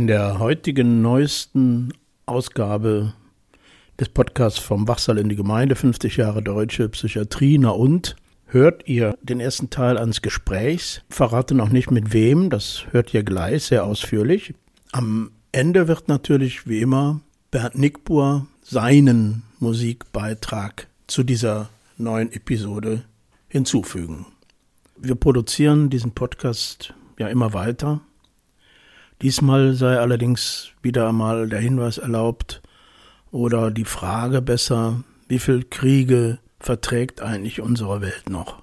In der heutigen neuesten Ausgabe des Podcasts vom Wachsaal in die Gemeinde, 50 Jahre deutsche Psychiatrie, und hört ihr den ersten Teil eines Gesprächs. Verrate noch nicht mit wem, das hört ihr gleich sehr ausführlich. Am Ende wird natürlich wie immer Bernd Nickbuhr seinen Musikbeitrag zu dieser neuen Episode hinzufügen. Wir produzieren diesen Podcast ja immer weiter. Diesmal sei allerdings wieder einmal der Hinweis erlaubt oder die Frage besser, wie viel Kriege verträgt eigentlich unsere Welt noch?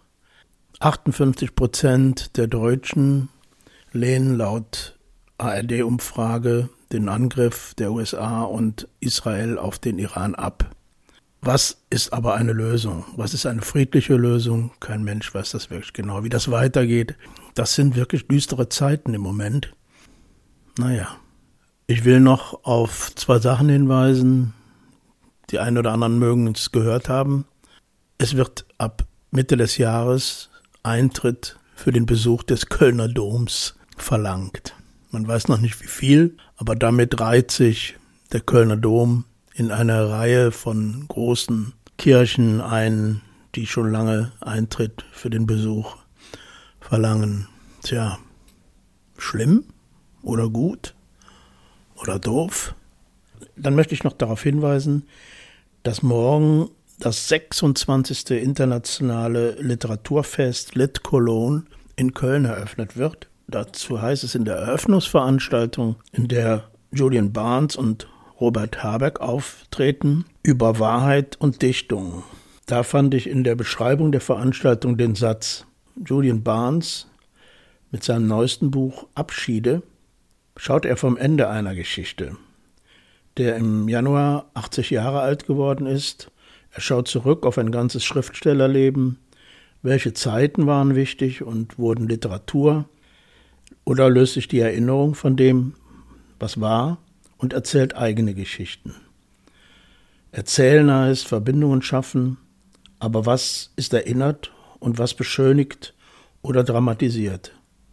58% der Deutschen lehnen laut ARD-Umfrage den Angriff der USA und Israel auf den Iran ab. Was ist aber eine Lösung? Was ist eine friedliche Lösung? Kein Mensch weiß das wirklich genau. Wie das weitergeht, das sind wirklich düstere Zeiten im Moment. Naja, ich will noch auf 2 Sachen hinweisen. Die einen oder anderen mögen es gehört haben. Es wird ab Mitte des Jahres Eintritt für den Besuch des Kölner Doms verlangt. Man weiß noch nicht wie viel, aber damit reiht sich der Kölner Dom in eine Reihe von großen Kirchen ein, die schon lange Eintritt für den Besuch verlangen. Tja, schlimm? Oder gut oder doof. Dann möchte ich noch darauf hinweisen, dass morgen das 26. internationale Literaturfest Lit Cologne in Köln eröffnet wird. Dazu heißt es in der Eröffnungsveranstaltung, in der Julian Barnes und Robert Habeck auftreten, über Wahrheit und Dichtung. Da fand ich in der Beschreibung der Veranstaltung den Satz: Julian Barnes mit seinem neuesten Buch Abschiede schaut er vom Ende einer Geschichte. Der im Januar 80 Jahre alt geworden ist, er schaut zurück auf ein ganzes Schriftstellerleben. Welche Zeiten waren wichtig und wurden Literatur? Oder löst sich die Erinnerung von dem, was war, und erzählt eigene Geschichten. Erzählen heißt Verbindungen schaffen, aber was ist erinnert und was beschönigt oder dramatisiert?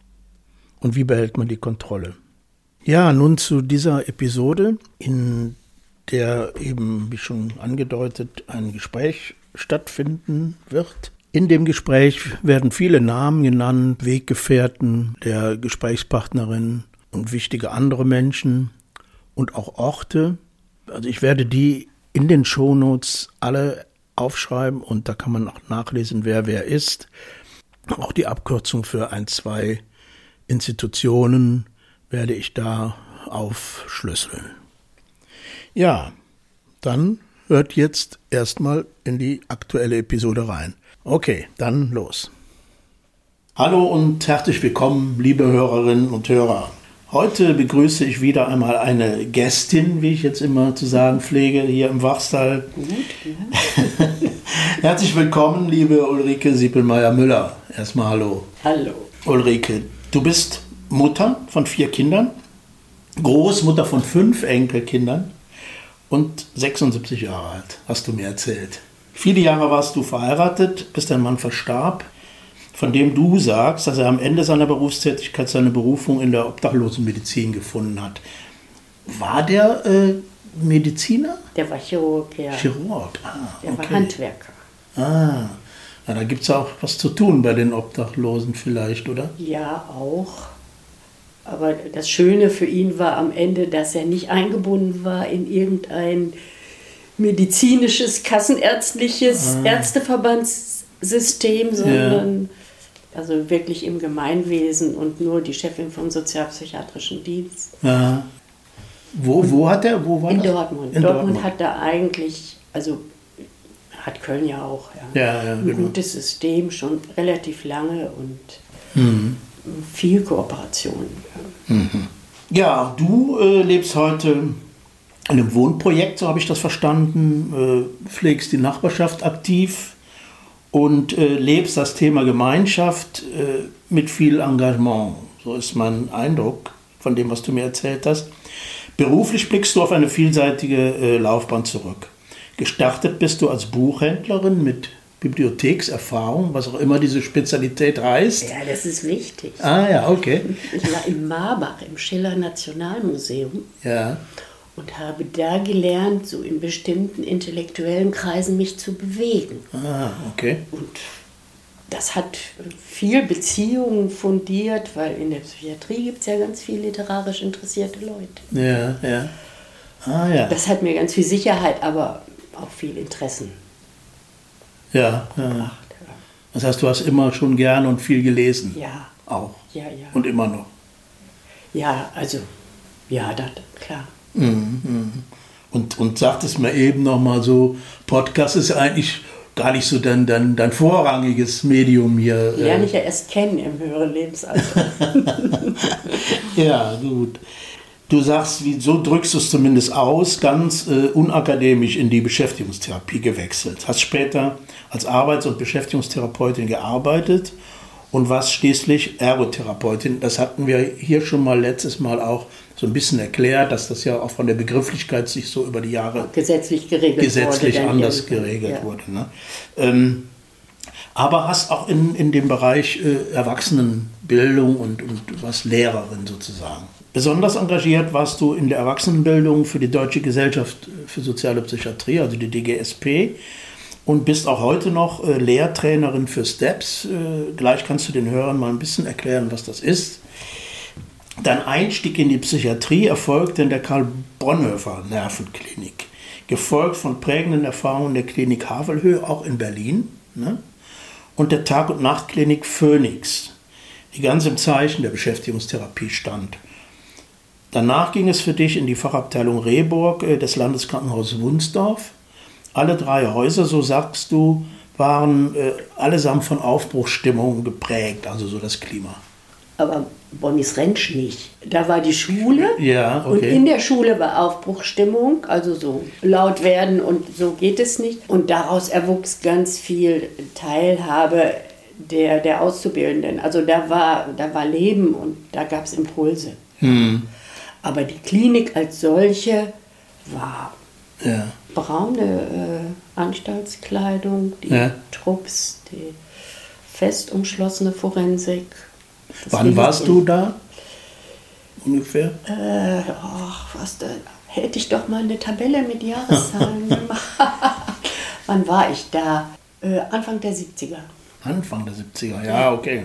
Und wie behält man die Kontrolle? Ja, nun zu dieser Episode, in der eben, wie schon angedeutet, ein Gespräch stattfinden wird. In dem Gespräch werden viele Namen genannt, Weggefährten der Gesprächspartnerin und wichtige andere Menschen und auch Orte. Also ich werde die in den Shownotes alle aufschreiben und da kann man auch nachlesen, wer ist. Auch die Abkürzung für 1-2 Institutionen werde ich da aufschlüsseln. Ja, dann hört jetzt erstmal in die aktuelle Episode rein. Okay, dann los. Hallo und herzlich willkommen, liebe Hörerinnen und Hörer. Heute begrüße ich wieder einmal eine Gästin, wie ich jetzt immer zu sagen pflege, hier im Wachsaal. Gut, ja. Herzlich willkommen, liebe Ulrike Siepelmeier-Müller. Erstmal hallo. Hallo. Ulrike, du bist Mutter von 4 Kindern, Großmutter von 5 Enkelkindern und 76 Jahre alt, hast du mir erzählt. Viele Jahre warst du verheiratet, bis dein Mann verstarb, von dem du sagst, dass er am Ende seiner Berufstätigkeit seine Berufung in der Obdachlosenmedizin gefunden hat. War der Mediziner? Der war Chirurg, ja. Chirurg, Der war Handwerker. Na, da gibt es auch was zu tun bei den Obdachlosen vielleicht, oder? Ja, auch. Aber das Schöne für ihn war am Ende, dass er nicht eingebunden war in irgendein medizinisches, kassenärztliches Ärzteverbandssystem, sondern also wirklich im Gemeinwesen und nur die Chefin vom sozialpsychiatrischen Dienst. Ja. Wo hat er? Wo war in das? Dortmund. In Dortmund hat er eigentlich, also hat Köln ja auch, ein gutes System, schon relativ lange und viel Kooperation. Ja, du lebst heute in einem Wohnprojekt, so habe ich das verstanden, pflegst die Nachbarschaft aktiv und lebst das Thema Gemeinschaft mit viel Engagement. So ist mein Eindruck von dem, was du mir erzählt hast. Beruflich blickst du auf eine vielseitige Laufbahn zurück. Gestartet bist du als Buchhändlerin mit Bibliothekserfahrung, was auch immer diese Spezialität heißt. Ja, das ist wichtig. Ah ja, okay. Ich war in Marbach im Schiller Nationalmuseum. Ja. Und habe da gelernt, so in bestimmten intellektuellen Kreisen mich zu bewegen. Ah, okay. Und das hat viel Beziehungen fundiert, weil in der Psychiatrie gibt es ja ganz viele literarisch interessierte Leute. Ja, ja. Ah, ja. Das hat mir ganz viel Sicherheit, aber auch viel Interessen ja, gebracht. Ja. Das heißt, du hast immer schon gern und viel gelesen? Ja. Auch? Ja, ja. Und immer noch? Ja, also, ja, das, klar. Und sagtest mir eben nochmal so, Podcast ist ja eigentlich gar nicht so dein vorrangiges Medium hier. Lerne ich ja erst kennen im höheren Lebensalter. Ja, gut. Du sagst, so drückst du es zumindest aus, ganz unakademisch in die Beschäftigungstherapie gewechselt. Hast später als Arbeits- und Beschäftigungstherapeutin gearbeitet und warst schließlich Ergotherapeutin. Das hatten wir hier schon mal letztes Mal auch so ein bisschen erklärt, dass das ja auch von der Begrifflichkeit sich so über die Jahre gesetzlich anders geregelt wurde. Ne? Aber hast auch in dem Bereich Erwachsenenbildung und warst Lehrerin sozusagen. Besonders engagiert warst du in der Erwachsenenbildung für die Deutsche Gesellschaft für Soziale Psychiatrie, also die DGSP, und bist auch heute noch Lehrtrainerin für STEPS. Gleich kannst du den Hörern mal ein bisschen erklären, was das ist. Dein Einstieg in die Psychiatrie erfolgte in der Karl-Bonhoeffer-Nervenklinik, gefolgt von prägenden Erfahrungen der Klinik Havelhöhe, auch in Berlin, ne? Und der Tag- und Nachtklinik Phoenix, die ganz im Zeichen der Beschäftigungstherapie stand. Danach ging es für dich in die Fachabteilung Rehburg des Landeskrankenhauses Wunsdorf. Alle 3 Häuser, so sagst du, waren allesamt von Aufbruchsstimmung geprägt, also so das Klima. Aber Bonnis-Rentsch nicht. Da war die Schule, ja, okay. Und in der Schule war Aufbruchsstimmung, also so laut werden und so geht es nicht. Und daraus erwuchs ganz viel Teilhabe der Auszubildenden. Also da war Leben und da gab es Impulse. Aber die Klinik als solche war braune Anstaltskleidung, die Trupps, die fest umschlossene Forensik. Wann warst du da? Ungefähr? Hätte ich doch mal eine Tabelle mit Jahreszahlen gemacht. Wann war ich da? Anfang der 70er. Anfang der 70er, ja, okay.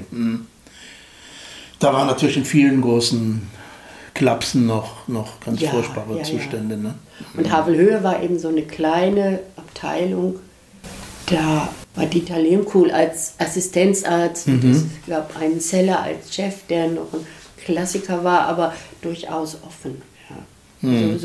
Da waren natürlich in vielen großen Klapsen noch ganz furchtbare Zustände. Ja. Ne? Und Havelhöhe war eben so eine kleine Abteilung. Da war Dieter Lehmkuhl als Assistenzarzt. Es gab einen Zeller als Chef, der noch ein Klassiker war, aber durchaus offen. Ja.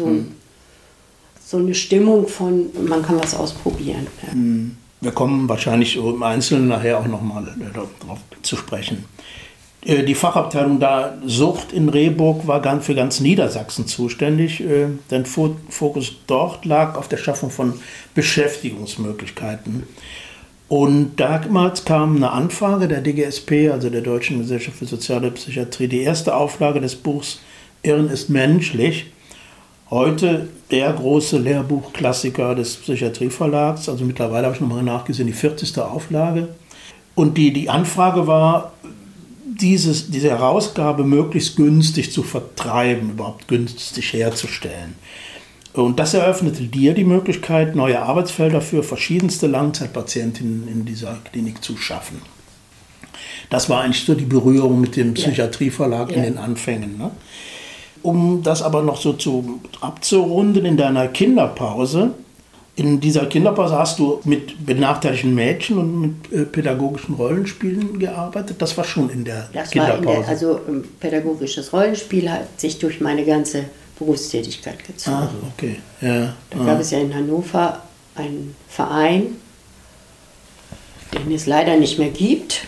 So eine Stimmung von, man kann was ausprobieren. Ja. Wir kommen wahrscheinlich im Einzelnen nachher auch nochmal darauf zu sprechen. Die Fachabteilung da Sucht in Rehburg war für ganz Niedersachsen zuständig. Dein Fokus dort lag auf der Schaffung von Beschäftigungsmöglichkeiten. Und damals kam eine Anfrage der DGSP, also der Deutschen Gesellschaft für Soziale Psychiatrie, die erste Auflage des Buchs Irren ist menschlich. Heute der große Lehrbuchklassiker des Psychiatrieverlags, also mittlerweile habe ich nochmal nachgesehen, die 40. Auflage. Und die Anfrage war, diese Herausgabe möglichst günstig zu vertreiben, überhaupt günstig herzustellen. Und das eröffnete dir die Möglichkeit, neue Arbeitsfelder für verschiedenste Langzeitpatientinnen in dieser Klinik zu schaffen. Das war eigentlich so die Berührung mit dem Psychiatrieverlag in den Anfängen. Ne? Um das aber noch so abzurunden in deiner Kinderpause, in dieser Kinderpause hast du mit benachteiligten Mädchen und mit pädagogischen Rollenspielen gearbeitet. Das war schon in der Kinderpause. Pädagogisches Rollenspiel hat sich durch meine ganze Berufstätigkeit gezogen. Ah, okay. Ja. Da gab es ja in Hannover einen Verein, den es leider nicht mehr gibt.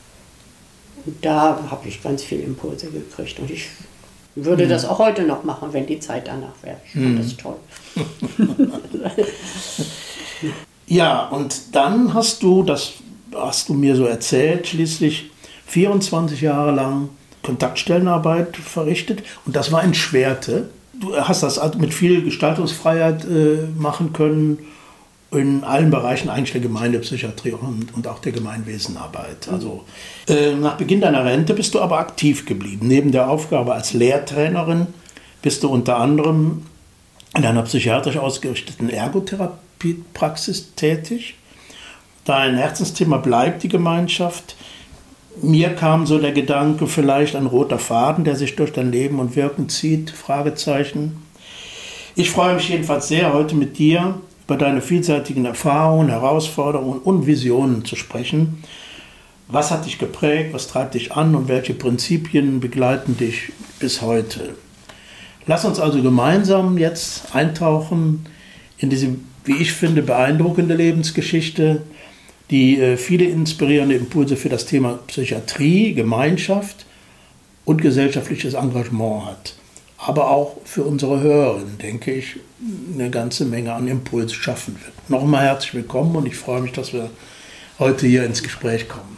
Und da habe ich ganz viele Impulse gekriegt. Und ich würde das auch heute noch machen, wenn die Zeit danach wäre. Ich fand das toll. Ja, und dann hast du mir so erzählt, schließlich 24 Jahre lang Kontaktstellenarbeit verrichtet. Und das war in Schwerte. Du hast das mit viel Gestaltungsfreiheit machen können in allen Bereichen eigentlich der Gemeindepsychiatrie und auch der Gemeinwesenarbeit. Also nach Beginn deiner Rente bist du aber aktiv geblieben. Neben der Aufgabe als Lehrtrainerin bist du unter anderem in einer psychiatrisch ausgerichteten Ergotherapiepraxis tätig. Dein Herzensthema bleibt die Gemeinschaft. Mir kam so der Gedanke, vielleicht ein roter Faden, der sich durch dein Leben und Wirken zieht, Fragezeichen. Ich freue mich jedenfalls sehr, heute mit dir über deine vielseitigen Erfahrungen, Herausforderungen und Visionen zu sprechen. Was hat dich geprägt, was treibt dich an und welche Prinzipien begleiten dich bis heute? Lass uns also gemeinsam jetzt eintauchen in diese, wie ich finde, beeindruckende Lebensgeschichte, die viele inspirierende Impulse für das Thema Psychiatrie, Gemeinschaft und gesellschaftliches Engagement hat. Aber auch für unsere Hörerinnen, denke ich, eine ganze Menge an Impuls schaffen wird. Nochmal herzlich willkommen und ich freue mich, dass wir heute hier ins Gespräch kommen.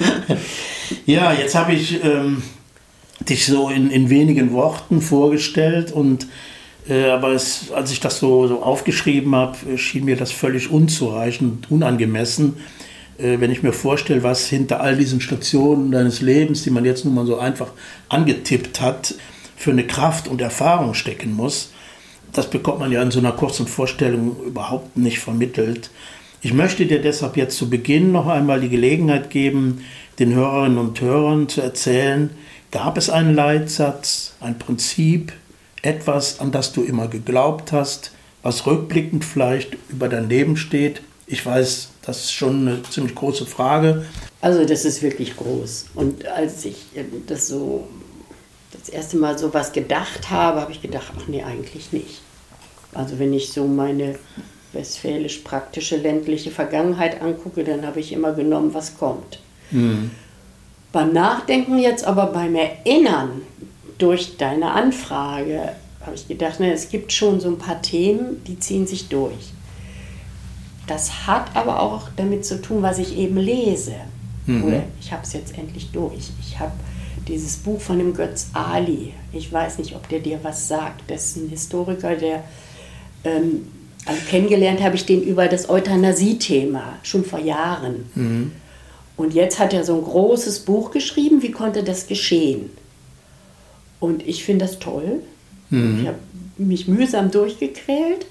Ja, jetzt habe ich dich so in wenigen Worten vorgestellt und aber als ich das so aufgeschrieben habe, schien mir das völlig unzureichend und unangemessen. Wenn ich mir vorstelle, was hinter all diesen Stationen deines Lebens, die man jetzt nun mal so einfach angetippt hat, für eine Kraft und Erfahrung stecken muss, das bekommt man ja in so einer kurzen Vorstellung überhaupt nicht vermittelt. Ich möchte dir deshalb jetzt zu Beginn noch einmal die Gelegenheit geben, den Hörerinnen und Hörern zu erzählen, gab es einen Leitsatz, ein Prinzip, etwas, an das du immer geglaubt hast, was rückblickend vielleicht über dein Leben steht? Ich weiß, das ist schon eine ziemlich große Frage. Also das ist wirklich groß. Und als ich das erste Mal so was gedacht habe, habe ich gedacht, ach nee, eigentlich nicht. Also wenn ich so meine westfälisch-praktische ländliche Vergangenheit angucke, dann habe ich immer genommen, was kommt. Beim Nachdenken jetzt, aber beim Erinnern durch deine Anfrage, habe ich gedacht, es gibt schon so ein paar Themen, die ziehen sich durch. Das hat aber auch damit zu tun, was ich eben lese. Oder ich habe es jetzt endlich durch. Ich habe dieses Buch von dem Götz Ali. Ich weiß nicht, ob der dir was sagt. Das ist ein Historiker, der also kennengelernt habe ich den über das Euthanasie-Thema, schon vor Jahren. Und jetzt hat er so ein großes Buch geschrieben, wie konnte das geschehen? Und ich finde das toll. Ich habe mich mühsam durchgequält,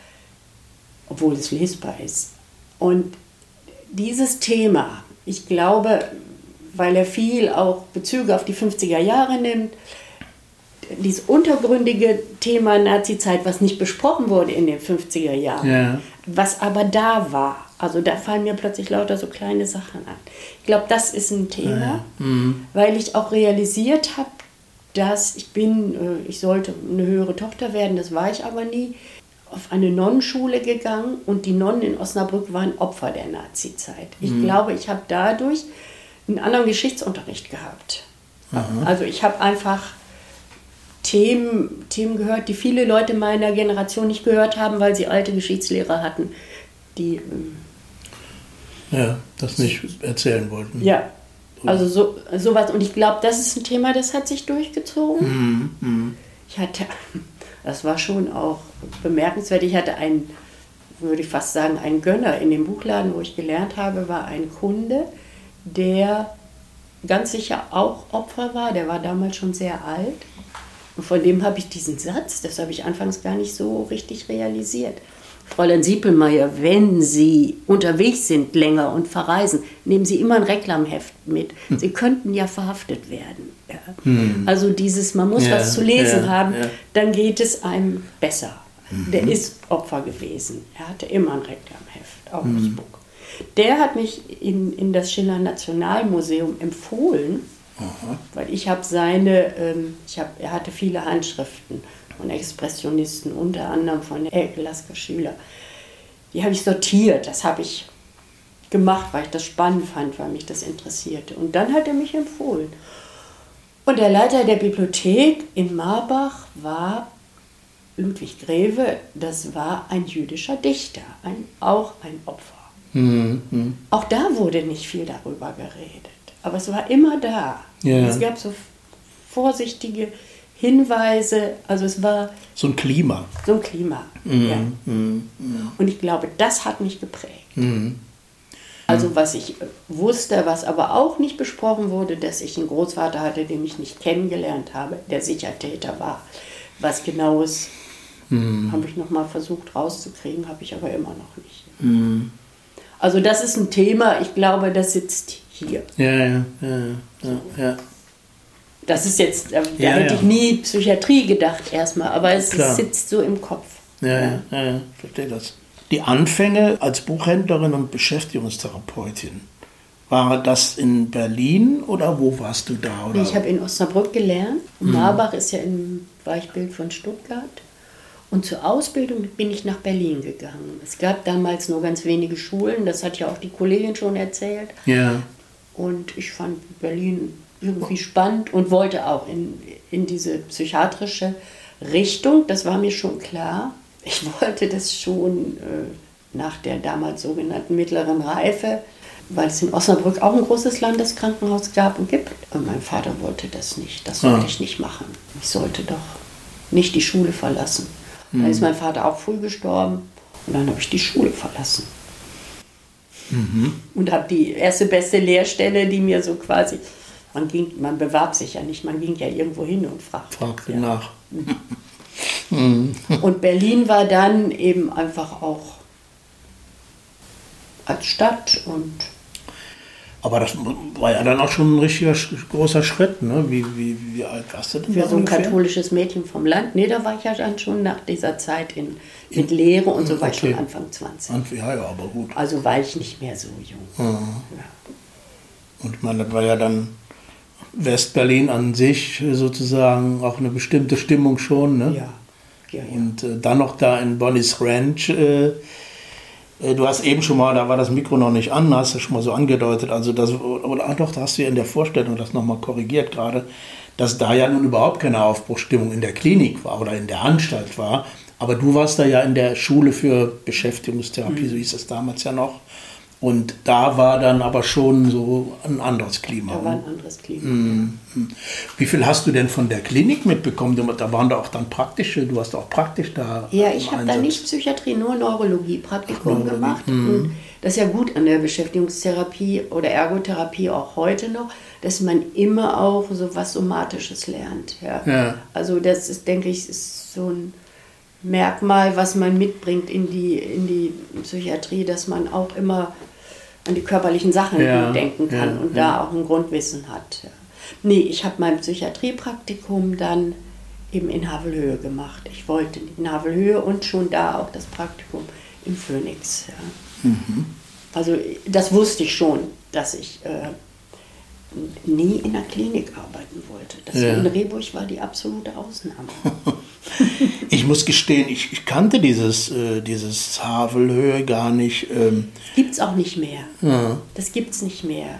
obwohl es lesbar ist. Und dieses Thema, ich glaube, weil er viel auch Bezüge auf die 50er Jahre nimmt, dieses untergründige Thema Nazizeit, was nicht besprochen wurde in den 50er Jahren, was aber da war. Also da fallen mir plötzlich lauter so kleine Sachen an. Ich glaube, das ist ein Thema, weil ich auch realisiert habe, dass ich sollte eine höhere Tochter werden, das war ich aber nie, auf eine Nonnenschule gegangen und die Nonnen in Osnabrück waren Opfer der Nazizeit. Ich glaube, ich habe dadurch einen anderen Geschichtsunterricht gehabt. Also ich habe einfach Themen gehört, die viele Leute meiner Generation nicht gehört haben, weil sie alte Geschichtslehrer hatten, die das nicht erzählen wollten. Ja, also sowas. Und ich glaube, das ist ein Thema, das hat sich durchgezogen. Das war schon auch bemerkenswert. Ich hatte würde ich fast sagen, einen Gönner in dem Buchladen, wo ich gelernt habe, war ein Kunde, der ganz sicher auch Opfer war. Der war damals schon sehr alt. Und von dem habe ich diesen Satz, das habe ich anfangs gar nicht so richtig realisiert. Fräulein Siepelmeier, wenn Sie unterwegs sind länger und verreisen, nehmen Sie immer ein Reklamheft mit. Sie könnten ja verhaftet werden. Ja. Also man muss was zu lesen haben, dann geht es einem besser. Der ist Opfer gewesen. Er hatte immer ein Reklamheft, auch das Buch. Der hat mich in das Schiller Nationalmuseum empfohlen, weil ich habe er hatte viele Handschriften von Expressionisten, unter anderem von Elke Lasker-Schüler. Die habe ich sortiert, das habe ich gemacht, weil ich das spannend fand, weil mich das interessierte. Und dann hat er mich empfohlen. Und der Leiter der Bibliothek in Marbach war Ludwig Greve, das war ein jüdischer Dichter, auch ein Opfer. Auch da wurde nicht viel darüber geredet, aber es war immer da. Es gab so vorsichtige Hinweise, also es war so ein Klima. So ein Klima, ja. Und ich glaube, das hat mich geprägt. Also was ich wusste, was aber auch nicht besprochen wurde, dass ich einen Großvater hatte, den ich nicht kennengelernt habe, der sicher Täter war. Was Genaues habe ich noch mal versucht rauszukriegen, habe ich aber immer noch nicht. Also das ist ein Thema, ich glaube, das sitzt hier. Ja. Das ist jetzt, da hätte ich nie Psychiatrie gedacht erstmal, aber es sitzt so im Kopf. Ja, verstehe das. Die Anfänge als Buchhändlerin und Beschäftigungstherapeutin, war das in Berlin oder wo warst du da? Oder? Ich habe in Osnabrück gelernt. Marbach ist ja im Weichbild von Stuttgart. Und zur Ausbildung bin ich nach Berlin gegangen. Es gab damals nur ganz wenige Schulen, das hat ja auch die Kollegin schon erzählt. Ja. Und ich fand Berlin irgendwie spannend und wollte auch in diese psychiatrische Richtung, das war mir schon klar. Ich wollte das schon nach der damals sogenannten mittleren Reife, weil es in Osnabrück auch ein großes Landeskrankenhaus gab und gibt. Und mein Vater wollte das nicht, das sollte ich nicht machen. Ich sollte doch nicht die Schule verlassen. Dann ist mein Vater auch früh gestorben und dann habe ich die Schule verlassen. Und habe die erste beste Lehrstelle, die mir so quasi, man bewarb sich ja nicht, man ging ja irgendwo hin und fragte nach. Und Berlin war dann eben einfach auch als Stadt und... Aber das war ja dann auch schon ein richtiger großer Schritt, ne? Wie alt warst du denn? Für so ein katholisches Mädchen vom Land? Nee, da war ich ja dann schon nach dieser Zeit mit Lehre und so war ich schon Anfang 20. Ja, aber gut. Also war ich nicht mehr so jung. Ja. Und ich meine, das war ja dann Westberlin an sich sozusagen auch eine bestimmte Stimmung schon, ne? Ja. Und dann noch da in Bonnie's Ranch, du hast eben schon mal, da war das Mikro noch nicht an, hast du schon mal so angedeutet, also das, oder doch, da hast du ja in der Vorstellung das nochmal korrigiert gerade, dass da ja nun überhaupt keine Aufbruchsstimmung in der Klinik war oder in der Anstalt war, aber du warst da ja in der Schule für Beschäftigungstherapie, so hieß es damals ja noch, und da war dann aber schon so ein anderes Klima. Da war ein anderes Klima. Wie viel hast du denn von der Klinik mitbekommen? Da waren da auch dann praktische, du hast auch praktisch da. Ja, ich habe da nicht Psychiatrie, nur Neurologie-Praktikum gemacht. Und das ist ja gut an der Beschäftigungstherapie oder Ergotherapie auch heute noch, dass man immer auch so was Somatisches lernt. Ja. Also das ist, denke ich, ist so ein Merkmal, was man mitbringt in die Psychiatrie, dass man auch immer an die körperlichen Sachen denken kann und da auch ein Grundwissen hat. Ja. Nee, ich habe mein Psychiatriepraktikum dann eben in Havelhöhe gemacht. Ich wollte in Havelhöhe und schon da auch das Praktikum im Phoenix. Ja. Also das wusste ich schon, dass ich nie in der Klinik arbeiten wollte. Das in Rehburg war die absolute Ausnahme. Ich muss gestehen, ich kannte dieses Havelhöhe gar nicht. Gibt es auch nicht mehr. Das gibt es nicht mehr.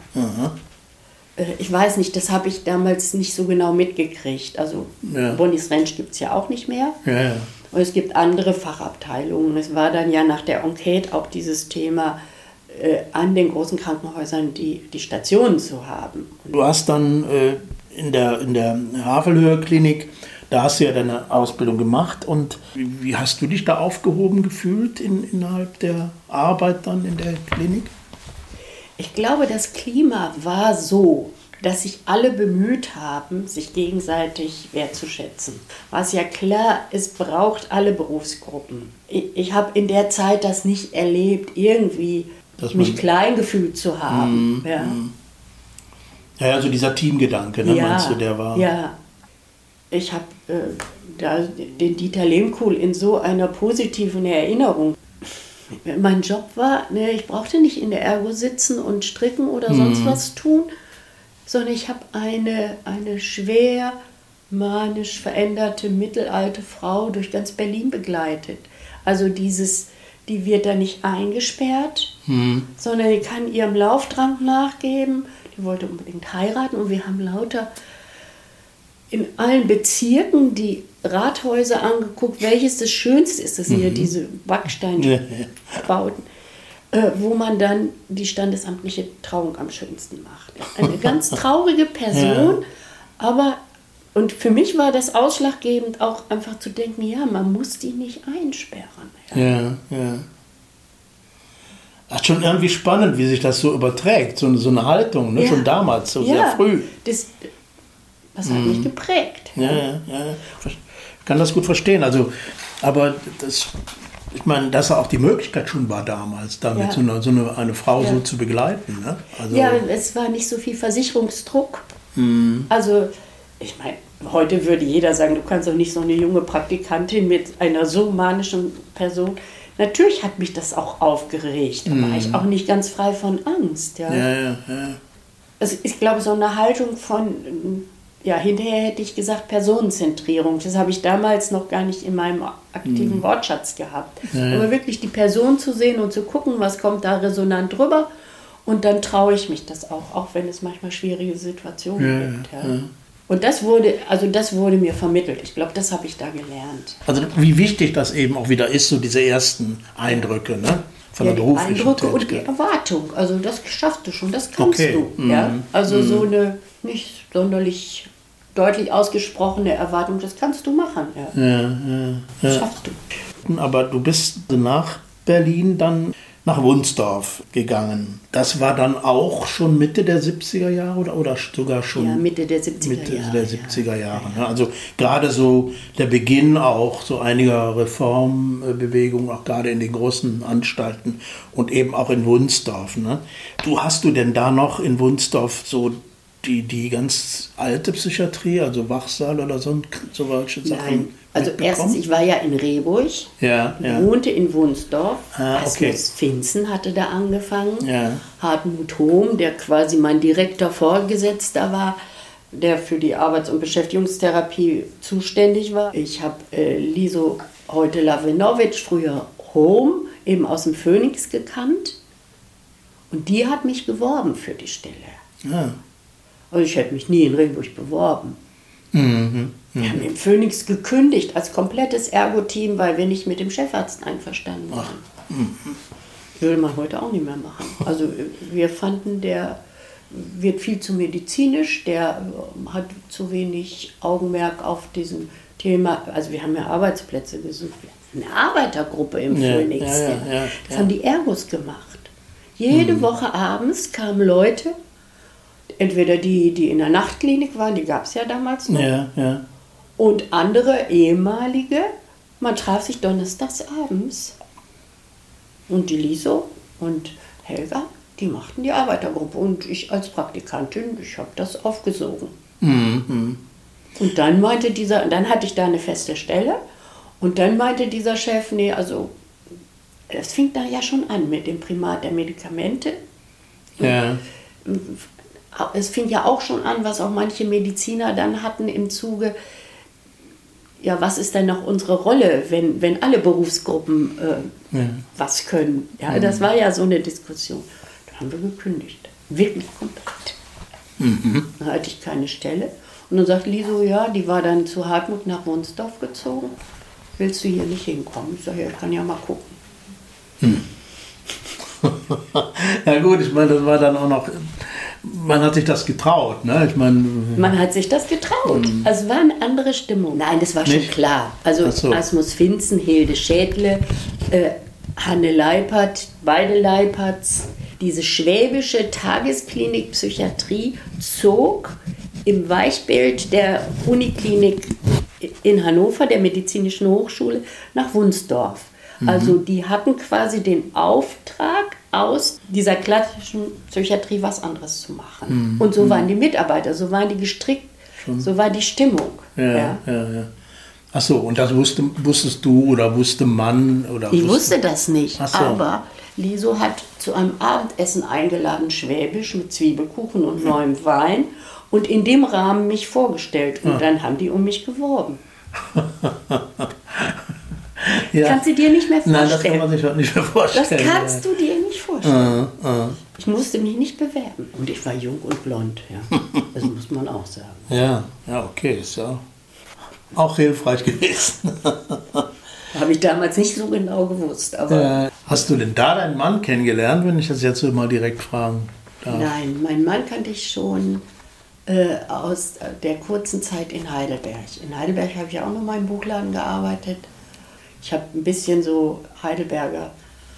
Ich weiß nicht, das habe ich damals nicht so genau mitgekriegt. Also Bonnie's Ranch gibt es ja auch nicht mehr. Und es gibt andere Fachabteilungen. Es war dann ja nach der Enquete auch dieses Thema, an den großen Krankenhäusern die Stationen zu haben. Du hast dann in der Havelhöhe Klinik, da hast du ja deine Ausbildung gemacht, und wie hast du dich da aufgehoben gefühlt innerhalb der Arbeit dann in der Klinik? Ich glaube, das Klima war so, dass sich alle bemüht haben, sich gegenseitig wertzuschätzen. Was ja klar, es braucht alle Berufsgruppen. Ich habe in der Zeit das nicht erlebt, irgendwie mich klein gefühlt zu haben. Ja, also dieser Teamgedanke, ne, meinst du, der war... Ja, ich habe da den Dieter Lehmkuhl in so einer positiven Erinnerung. Mein Job war, ich brauchte nicht in der Ergo sitzen und stricken oder sonst was tun, sondern ich habe eine schwer manisch veränderte mittelalte Frau durch ganz Berlin begleitet. Also die wird da nicht eingesperrt, sondern die kann ihrem Laufdrang nachgeben. Die wollte unbedingt heiraten und wir haben lauter in allen Bezirken die Rathäuser angeguckt, welches das Schönste ist. Das sind ja diese Backsteinbauten, wo man dann die standesamtliche Trauung am schönsten macht. Eine ganz traurige Person, aber Und für mich war das ausschlaggebend, auch einfach zu denken, ja, man muss die nicht einsperren. Ja. Das ist schon irgendwie spannend, wie sich das so überträgt, so eine Haltung, ne? Schon damals, so sehr früh. Das hat mich geprägt. Ja. Ich kann das gut verstehen. Also, aber ich meine, dass auch die Möglichkeit schon war damals, damit eine Frau so zu begleiten. Ne? Also, ja, es war nicht so viel Versicherungsdruck. Also, ich meine, heute würde jeder sagen, du kannst doch nicht so eine junge Praktikantin mit einer so manischen Person. Natürlich hat mich das auch aufgeregt. Da war ich auch nicht ganz frei von Angst. Ja. Also ich glaube, so eine Haltung von, hinterher hätte ich gesagt, Personenzentrierung. Das habe ich damals noch gar nicht in meinem aktiven Wortschatz gehabt. Aber wirklich die Person zu sehen und zu gucken, was kommt da resonant drüber. Und dann traue ich mich das auch wenn es manchmal schwierige Situationen gibt. Ja. Und das wurde mir vermittelt. Ich glaube, das habe ich da gelernt. Also wie wichtig das eben auch wieder ist, so diese ersten Eindrücke, ne? Von der beruflichen Eindrücke und die Erwartung. Also das schaffst du schon, das kannst du. Ja? Also so eine nicht sonderlich deutlich ausgesprochene Erwartung, das kannst du machen. Ja. Das schaffst du. Aber du bist nach Berlin dann nach Wunsdorf gegangen. Das war dann auch schon Mitte der 70er Jahre oder sogar schon Mitte der 70er Jahre. Ne? Also gerade so der Beginn auch so einiger Reformbewegungen, auch gerade in den großen Anstalten und eben auch in Wunsdorf. Ne? Hast du denn da noch in Wunsdorf so die ganz alte Psychiatrie, also Wachsaal oder solche Sachen? Nein. Also erstens, ich war ja in Rehburg, wohnte in Wunsdorf, Asmus Finzen hatte da angefangen, Hartmut Hohm, der quasi mein direkter Vorgesetzter war, der für die Arbeits- und Beschäftigungstherapie zuständig war. Ich habe Liso, heute Lavinovic, früher Hohm, eben aus dem Phoenix gekannt und die hat mich geworben für die Stelle. Also ich hätte mich nie in Rehburg beworben. Wir haben im Phoenix gekündigt als komplettes Ergo-Team, weil wir nicht mit dem Chefarzt einverstanden waren. Würde man heute auch nicht mehr machen. Also wir fanden, der wird viel zu medizinisch, der hat zu wenig Augenmerk auf diesem Thema. Also wir haben ja Arbeitsplätze gesucht. Eine Arbeitergruppe im Phoenix. Das haben die Ergos gemacht. Jede Woche abends kamen Leute, entweder die in der Nachtklinik waren, die gab es ja damals noch, und andere ehemalige, man traf sich donnerstags abends. Und die Liso und Helga, die machten die Arbeitergruppe. Und ich als Praktikantin, ich habe das aufgesogen. Und dann dann hatte ich da eine feste Stelle. Und dann meinte dieser Chef, nee, also das fing da ja schon an mit dem Primat der Medikamente. Es fing ja auch schon an, was auch manche Mediziner dann hatten im Zuge, was ist denn noch unsere Rolle, wenn alle Berufsgruppen was können? Ja, das war ja so eine Diskussion. Da haben wir gekündigt. Wirklich komplett. Da hatte ich keine Stelle. Und dann sagt Liso, die war dann zu Hartmut nach Wunsdorf gezogen. Willst du hier nicht hinkommen? Ich sage, ich kann ja mal gucken. Ja gut, ich meine, das war dann auch noch... Man hat sich das getraut, ne? Ich meine, man hat sich das getraut. Also es war eine andere Stimmung. Nein, das war schon klar. Also Asmus Finzen, Hilde Schädle, Hanne Leipert, beide Leiperts. Diese schwäbische Tagesklinik Psychiatrie zog im Weichbild der Uniklinik in Hannover, der Medizinischen Hochschule, nach Wunsdorf. Also die hatten quasi den Auftrag, aus dieser klassischen Psychiatrie was anderes zu machen. Und so waren die Mitarbeiter, so waren die gestrickt, so war die Stimmung. Ach so, und das wusstest du oder wusste man? Ich wusste das nicht, aber Liso hat zu einem Abendessen eingeladen, schwäbisch, mit Zwiebelkuchen und neuem Wein und in dem Rahmen mich vorgestellt. Und dann haben die um mich geworben. Kannst du dir nicht mehr vorstellen? Nein, das kann man sich nicht mehr vorstellen. Das kannst du dir nicht vorstellen. Ich musste mich nicht bewerben. Und ich war jung und blond. Das muss man auch sagen. Ja, okay, ist ja auch hilfreich gewesen. Habe ich damals nicht so genau gewusst. Aber hast du denn da deinen Mann kennengelernt, wenn ich das jetzt mal direkt fragen darf? Nein, meinen Mann kannte ich schon aus der kurzen Zeit in Heidelberg. In Heidelberg habe ich auch noch mal im Buchladen gearbeitet. Ich habe ein bisschen so Heidelberger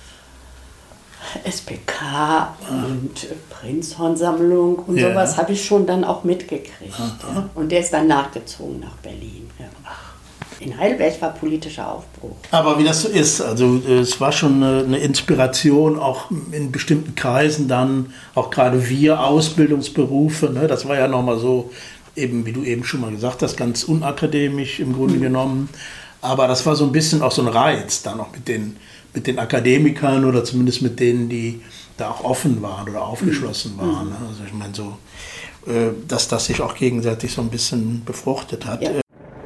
SPK und Prinzhorn-Sammlung und sowas habe ich schon dann auch mitgekriegt. Ja. Und der ist dann nachgezogen nach Berlin. Ja. In Heidelberg war politischer Aufbruch. Aber wie das so ist, also es war schon eine Inspiration, auch in bestimmten Kreisen dann, auch gerade wir Ausbildungsberufe, ne, das war ja nochmal so, eben wie du eben schon mal gesagt hast, ganz unakademisch im Grunde genommen. Aber das war so ein bisschen auch so ein Reiz, da noch mit den Akademikern oder zumindest mit denen, die da auch offen waren oder aufgeschlossen waren. Ne? Also ich meine so, dass das sich auch gegenseitig so ein bisschen befruchtet hat. Ja.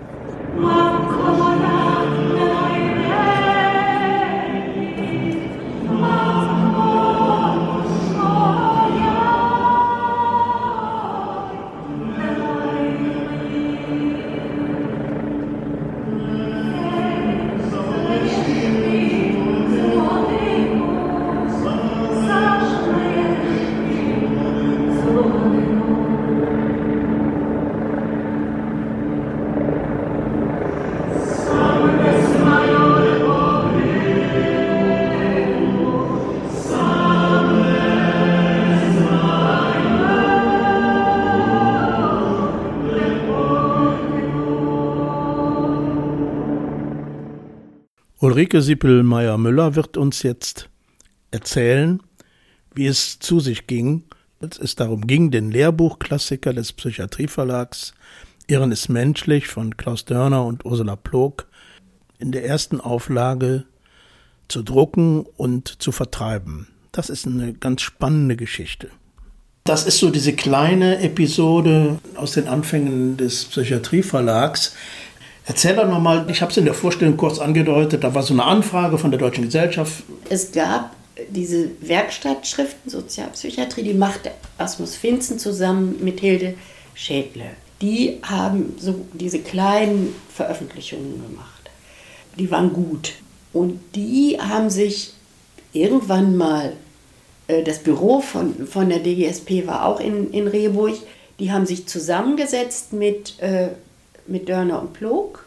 Ulrike Siepel-Meyer-Müller wird uns jetzt erzählen, wie es zu sich ging, als es darum ging, den Lehrbuchklassiker des Psychiatrieverlags Irren ist menschlich von Klaus Dörner und Ursula Ploog in der ersten Auflage zu drucken und zu vertreiben. Das ist eine ganz spannende Geschichte. Das ist so diese kleine Episode aus den Anfängen des Psychiatrieverlags. Erzähl doch nochmal, ich habe es in der Vorstellung kurz angedeutet, da war so eine Anfrage von der Deutschen Gesellschaft. Es gab diese Werkstattschriften Sozialpsychiatrie, die machte Asmus Vinzen zusammen mit Hilde Schädle. Die haben so diese kleinen Veröffentlichungen gemacht. Die waren gut. Und die haben sich irgendwann mal, das Büro von der DGSP war auch in Rehburg, die haben sich zusammengesetzt mit Dörner und Ploog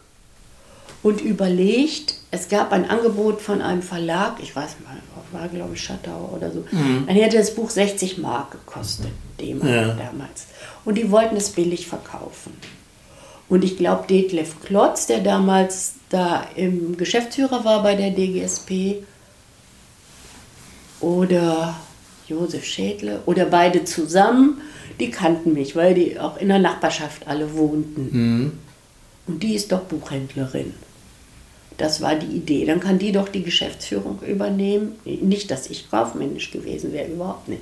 und überlegt, es gab ein Angebot von einem Verlag, ich weiß mal, war glaube ich Schattauer oder so, dann hätte das Buch 60 Mark gekostet, damals. Und die wollten es billig verkaufen. Und ich glaube, Detlef Klotz, der damals da im Geschäftsführer war bei der DGSP, oder Josef Schädle, oder beide zusammen, die kannten mich, weil die auch in der Nachbarschaft alle wohnten. Und die ist doch Buchhändlerin. Das war die Idee. Dann kann die doch die Geschäftsführung übernehmen. Nicht, dass ich kaufmännisch gewesen wäre, überhaupt nicht.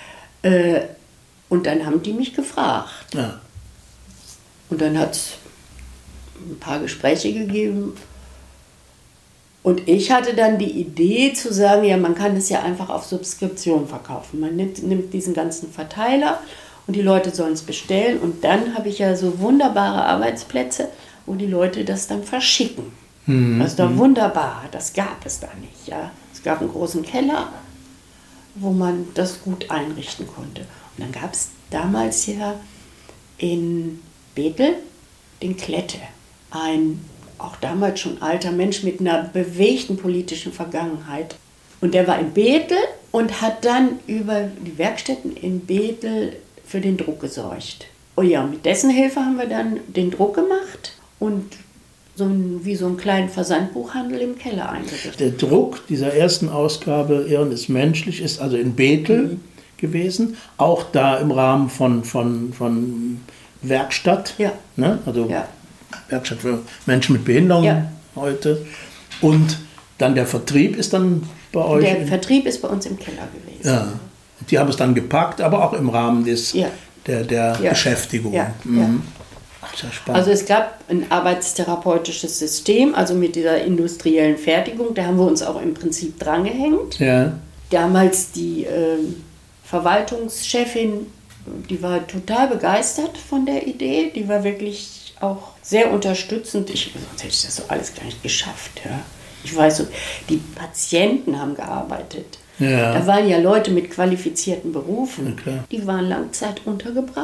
Und dann haben die mich gefragt. Ja. Und dann hat es ein paar Gespräche gegeben. Und ich hatte dann die Idee zu sagen, ja, man kann es ja einfach auf Subskription verkaufen. Man nimmt diesen ganzen Verteiler und die Leute sollen es bestellen. Und dann habe ich ja so wunderbare Arbeitsplätze, wo die Leute das dann verschicken. Das ist doch wunderbar, das gab es da nicht. Ja. Es gab einen großen Keller, wo man das gut einrichten konnte. Und dann gab es damals ja in Bethel den Klette, ein auch damals schon alter Mensch mit einer bewegten politischen Vergangenheit. Und der war in Bethel und hat dann über die Werkstätten in Bethel für den Druck gesorgt. Oh ja, mit dessen Hilfe haben wir dann den Druck gemacht und wie so einen kleinen Versandbuchhandel im Keller eingerichtet. Der Druck dieser ersten Ausgabe Irren ist menschlich ist also in Bethel gewesen, auch da im Rahmen von Werkstatt, ne? Also Werkstatt für Menschen mit Behinderung heute. Und dann der Vertrieb ist dann bei euch? Der Vertrieb ist bei uns im Keller gewesen. Ja. Die haben es dann gepackt, aber auch im Rahmen der Beschäftigung. Ja. Ach, das ist spannend. Also es gab ein arbeitstherapeutisches System, also mit dieser industriellen Fertigung, da haben wir uns auch im Prinzip drangehängt. Ja. Damals die Verwaltungschefin, die war total begeistert von der Idee, die war wirklich auch sehr unterstützend. Sonst hätte ich das so alles gar nicht geschafft. Ja. Ich weiß so, die Patienten haben gearbeitet. Ja. Da waren ja Leute mit qualifizierten Berufen. Ja, die waren Langzeit untergebracht.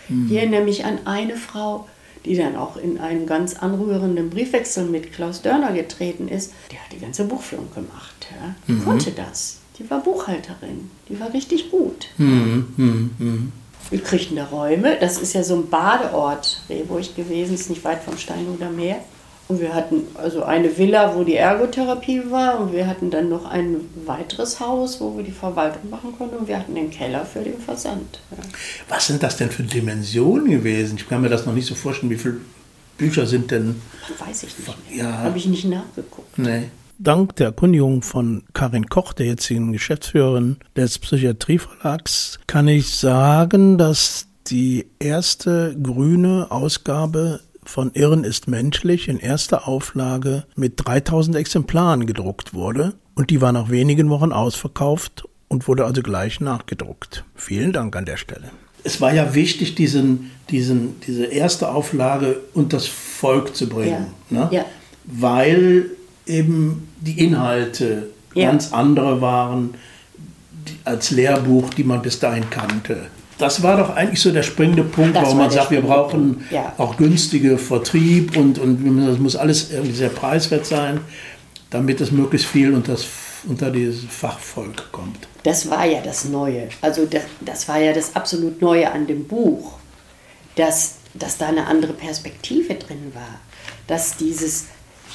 Ich erinnere mich an eine Frau, die dann auch in einen ganz anrührenden Briefwechsel mit Klaus Dörner getreten ist. Die hat die ganze Buchführung gemacht. Ja. Die konnte das. Die war Buchhalterin. Die war richtig gut. Wir kriegten da Räume. Das ist ja so ein Badeort, Rehburg gewesen, ist nicht weit vom Steinhuder Meer. Und wir hatten also eine Villa, wo die Ergotherapie war. Und wir hatten dann noch ein weiteres Haus, wo wir die Verwaltung machen konnten. Und wir hatten den Keller für den Versand. Ja. Was sind das denn für Dimensionen gewesen? Ich kann mir das noch nicht so vorstellen. Wie viele Bücher sind denn? Weiß ich nicht mehr. Ja. Habe ich nicht nachgeguckt. Nee. Dank der Erkundigung von Karin Koch, der jetzigen Geschäftsführerin des Psychiatrieverlags, kann ich sagen, dass die erste grüne Ausgabe von Irren ist menschlich in erster Auflage mit 3000 Exemplaren gedruckt wurde. Und die war nach wenigen Wochen ausverkauft und wurde also gleich nachgedruckt. Vielen Dank an der Stelle. Es war ja wichtig, diese erste Auflage unter das Volk zu bringen. Ja. Ne? Ja. Weil eben die Inhalte ganz andere waren als Lehrbuch, die man bis dahin kannte. Das war doch eigentlich so der springende Punkt, warum man sagt, wir brauchen auch günstige Vertrieb und das muss alles irgendwie sehr preiswert sein, damit es möglichst viel unter dieses Fachvolk kommt. Das war ja das Neue. Also das war ja das absolut Neue an dem Buch, dass da eine andere Perspektive drin war. Dass dieses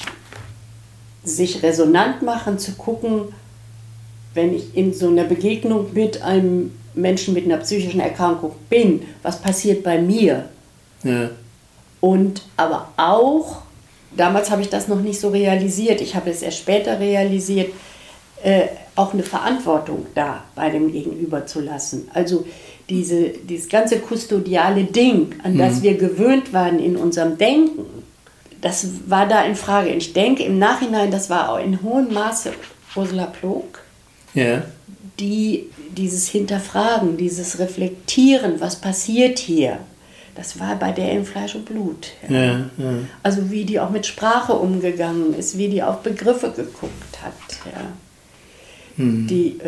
sich resonant machen, zu gucken, wenn ich in so einer Begegnung mit einem Menschen mit einer psychischen Erkrankung bin, was passiert bei mir? Ja. Und aber auch, damals habe ich das noch nicht so realisiert, ich habe es erst später realisiert, auch eine Verantwortung da bei dem Gegenüber zu lassen. Also dieses ganze kustodiale Ding, an das wir gewöhnt waren in unserem Denken, das war da in Frage. Ich denke im Nachhinein, das war auch in hohem Maße Ursula Plog, die dieses Hinterfragen, dieses Reflektieren, was passiert hier, das war bei der in Fleisch und Blut. Ja. Ja. Also wie die auch mit Sprache umgegangen ist, wie die auf Begriffe geguckt hat. Ja. Die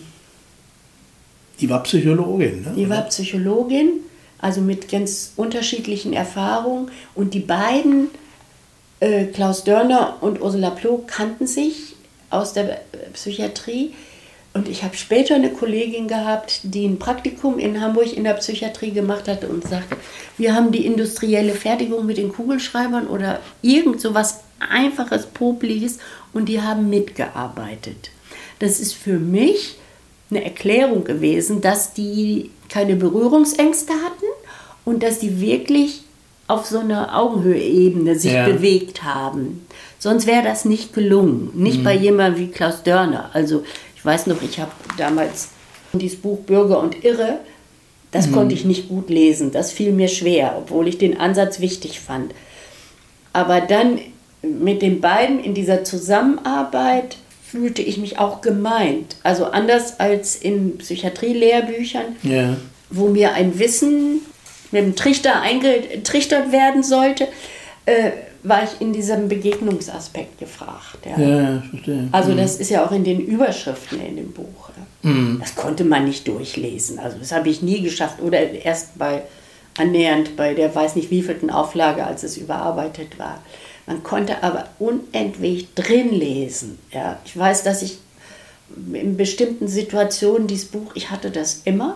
war Psychologin, ne? Die war Psychologin, also mit ganz unterschiedlichen Erfahrungen. Und die beiden, Klaus Dörner und Ursula Plog, kannten sich aus der Psychiatrie. Und ich habe später eine Kollegin gehabt, die ein Praktikum in Hamburg in der Psychiatrie gemacht hatte und sagte, wir haben die industrielle Fertigung mit den Kugelschreibern oder irgend so was Einfaches, Popliges, und die haben mitgearbeitet. Das ist für mich eine Erklärung gewesen, dass die keine Berührungsängste hatten und dass die wirklich auf so einer Augenhöhe-Ebene sich bewegt haben. Sonst wäre das nicht gelungen. Nicht bei jemandem wie Klaus Dörner. Also ich weiß noch, ich habe damals dieses Buch Bürger und Irre, das konnte ich nicht gut lesen. Das fiel mir schwer, obwohl ich den Ansatz wichtig fand. Aber dann mit den beiden in dieser Zusammenarbeit fühlte ich mich auch gemeint. Also anders als in Psychiatrie-Lehrbüchern, wo mir ein Wissen mit dem Trichter eingetrichtert werden sollte, war ich in diesem Begegnungsaspekt gefragt. Ja, verstehe. Also das ist ja auch in den Überschriften in dem Buch. Das konnte man nicht durchlesen. Also das habe ich nie geschafft. Oder erst annähernd bei der weiß nicht wievielten Auflage, als es überarbeitet war. Man konnte aber unentwegt drin lesen. Ja. Ich weiß, dass ich in bestimmten Situationen dieses Buch, ich hatte das immer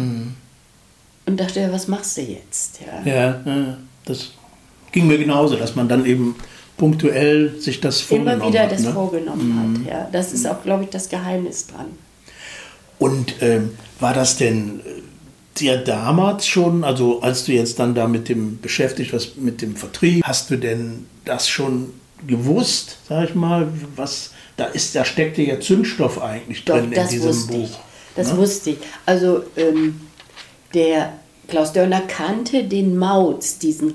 und dachte, ja, was machst du jetzt? Ja, das ging mir genauso, dass man dann eben punktuell sich das vorgenommen hat. Immer wieder das vorgenommen hat. Ja. Das ist auch, glaube ich, das Geheimnis dran. Und war das denn dir damals schon, also als du jetzt dann da mit dem beschäftigt warst, mit dem Vertrieb, hast du denn das schon gewusst, sag ich mal, was da steckte ja Zündstoff eigentlich drin in diesem Buch. Das wusste ich. Also der Klaus Dörner kannte den Mautz, diesen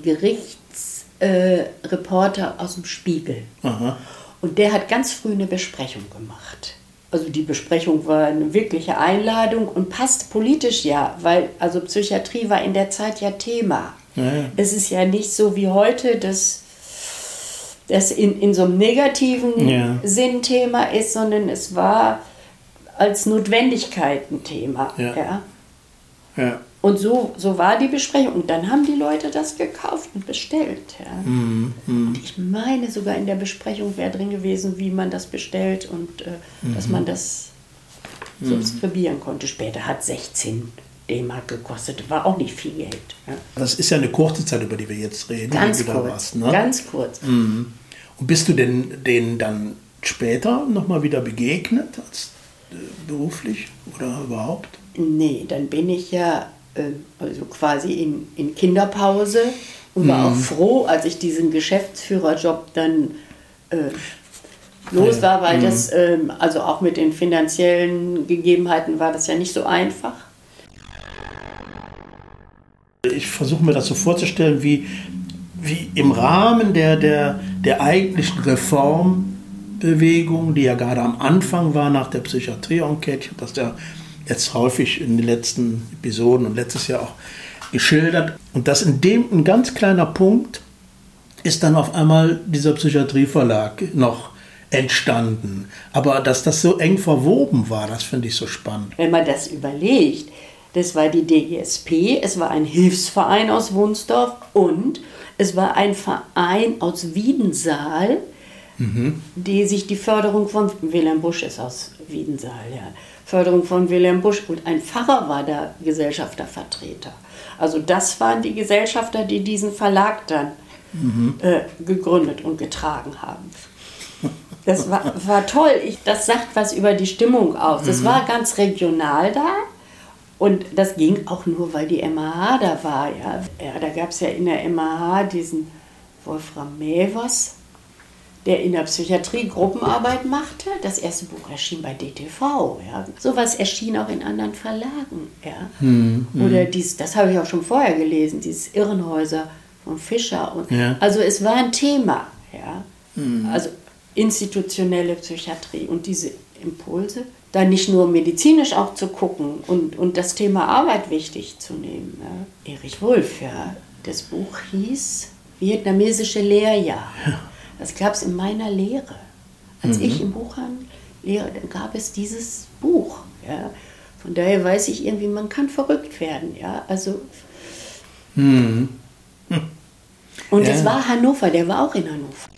Gerichtsreporter aus dem Spiegel. Aha. Und der hat ganz früh eine Besprechung gemacht. Also die Besprechung war eine wirkliche Einladung und passt politisch weil also Psychiatrie war in der Zeit ja Thema. Ja. Es ist ja nicht so wie heute, dass das in so einem negativen Sinn Thema ist, sondern es war als Notwendigkeit ein Thema. Ja. Und so war die Besprechung. Und dann haben die Leute das gekauft und bestellt. Ja. Und ich meine, sogar in der Besprechung wäre drin gewesen, wie man das bestellt und dass man das subskribieren konnte. Später hat 16 D-Mark gekostet. War auch nicht viel Geld. Ja. Das ist ja eine kurze Zeit, über die wir jetzt reden. Ganz kurz. Ne? Ganz kurz. Und bist du denn denen dann später nochmal wieder begegnet, als beruflich oder überhaupt? Nee, dann bin ich ja also quasi in Kinderpause und war auch froh, als ich diesen Geschäftsführerjob dann los war, weil das, also auch mit den finanziellen Gegebenheiten war das ja nicht so einfach. Ich versuche mir das so vorzustellen, wie im Rahmen der eigentlichen Reformbewegung, die ja gerade am Anfang war nach der Psychiatrie-Enquete, ich habe das ja jetzt häufig in den letzten Episoden und letztes Jahr auch geschildert. Und dass ein ganz kleiner Punkt ist dann auf einmal dieser Psychiatrieverlag noch entstanden. Aber dass das so eng verwoben war, das finde ich so spannend. Wenn man das überlegt, das war die DGSP, es war ein Hilfsverein aus Wunsdorf und es war ein Verein aus Wiedensaal, die sich die Förderung von Wilhelm Busch ist aus Wiedensaal, ja. Förderung von Wilhelm Busch und ein Pfarrer war da Gesellschaftervertreter. Also das waren die Gesellschafter, die diesen Verlag dann gegründet und getragen haben. Das war toll. Das sagt was über die Stimmung aus. Das war ganz regional da und das ging auch nur, weil die MAH da war. Ja, da gab es ja in der MAH diesen Wolfram Mevers, der in der Psychiatrie Gruppenarbeit machte. Das erste Buch erschien bei DTV. Ja. Sowas erschien auch in anderen Verlagen. Ja. Oder das habe ich auch schon vorher gelesen, dieses Irrenhäuser von Fischer. Also es war ein Thema. Ja. Also institutionelle Psychiatrie und diese Impulse, da nicht nur medizinisch auch zu gucken und das Thema Arbeit wichtig zu nehmen. Ja. Erich Wulff, ja. Das Buch hieß Vietnamesische Lehrjahr. Ja. Das gab es in meiner Lehre. Als ich im Buchhandel lehre, dann gab es dieses Buch. Ja. Von daher weiß ich irgendwie, man kann verrückt werden. Ja. Also, Und es war Hannover, der war auch in Hannover.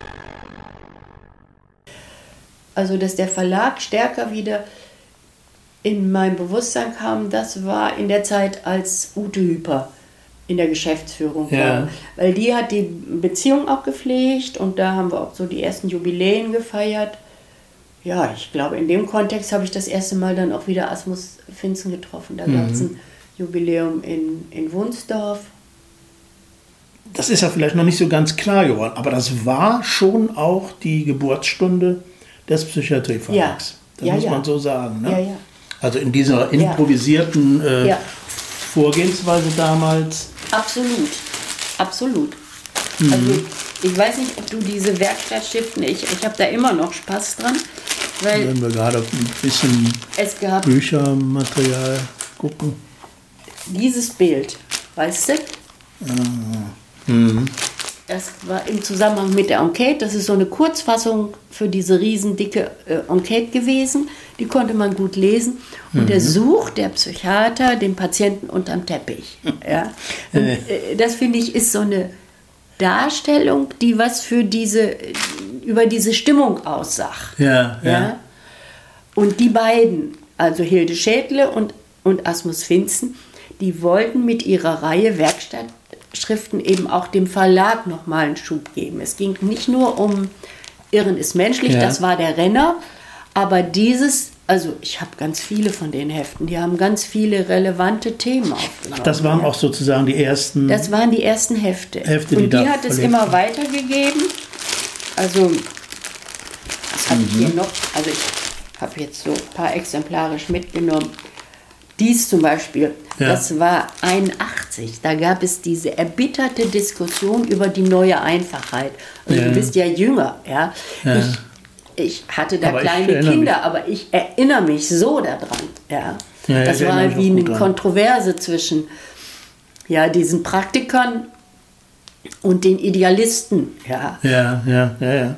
Also, dass der Verlag stärker wieder in mein Bewusstsein kam, das war in der Zeit, als Ute Hüper in der Geschäftsführung war. Weil die hat die Beziehung auch gepflegt und da haben wir auch so die ersten Jubiläen gefeiert. Ja, ich glaube, in dem Kontext habe ich das erste Mal dann auch wieder Asmus Finzen getroffen. Da gab es ein Jubiläum in Wunsdorf. Das ist ja vielleicht noch nicht so ganz klar geworden, aber das war schon auch die Geburtsstunde des Psychiatrieverlags. Das muss man so sagen. Ne? Ja. Also in dieser improvisierten Vorgehensweise damals. Absolut. Also ich weiß nicht, ob du diese Werkstattstiften, ich habe da immer noch Spaß dran. Weil wenn wir gerade ein bisschen Büchermaterial gucken. Dieses Bild, weißt du? Das war im Zusammenhang mit der Enquete. Das ist so eine Kurzfassung für diese riesendicke Enquete gewesen. Die konnte man gut lesen. Und der sucht der Psychiater den Patienten unterm Teppich. Ja? Und, das finde ich ist so eine Darstellung, die was über diese Stimmung aussagt. Ja? Und die beiden, also Hilde Schädle und Asmus Finzen, die wollten mit ihrer Reihe Werkstattschriften eben auch dem Verlag nochmal einen Schub geben. Es ging nicht nur um Irren ist menschlich, das war der Renner, aber also ich habe ganz viele von den Heften, die haben ganz viele relevante Themen aufgenommen. Das waren auch sozusagen die ersten... Das waren die ersten Hefte. Und die hat es immer weitergegeben. Also, was habe ich hier noch? Also ich habe jetzt so ein paar exemplarisch mitgenommen. Dies zum Beispiel, das war 81, da gab es diese erbitterte Diskussion über die neue Einfachheit. Also du bist ja jünger, ja. Ich hatte da kleine Kinder, aber ich erinnere mich so daran. Ja. Das war wie eine Kontroverse zwischen diesen Praktikern und den Idealisten. Ja.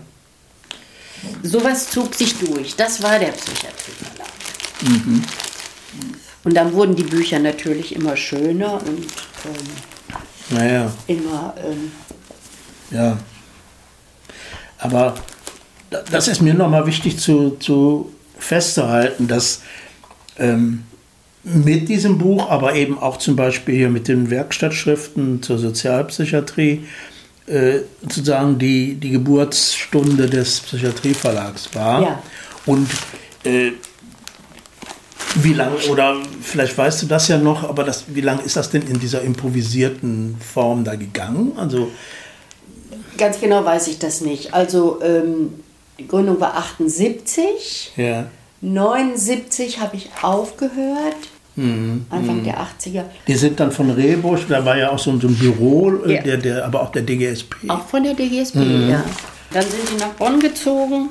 Sowas zog sich durch. Das war der Psychiatrieverlag. Und dann wurden die Bücher natürlich immer schöner und immer... ja. Aber das ist mir nochmal wichtig zu festzuhalten, dass mit diesem Buch, aber eben auch zum Beispiel hier mit den Werkstattschriften zur Sozialpsychiatrie, sozusagen die Geburtsstunde des Psychiatrieverlags war. Ja. Und wie lange, oder vielleicht weißt du das ja noch, aber wie lange ist das denn in dieser improvisierten Form da gegangen? Also ganz genau weiß ich das nicht. Also die Gründung war 78. Ja. 79 habe ich aufgehört. Anfang der 80er. Die sind dann von Rehbusch, da war ja auch so ein Büro, aber auch der DGSP. Auch von der DGSP, ja. Dann sind die nach Bonn gezogen.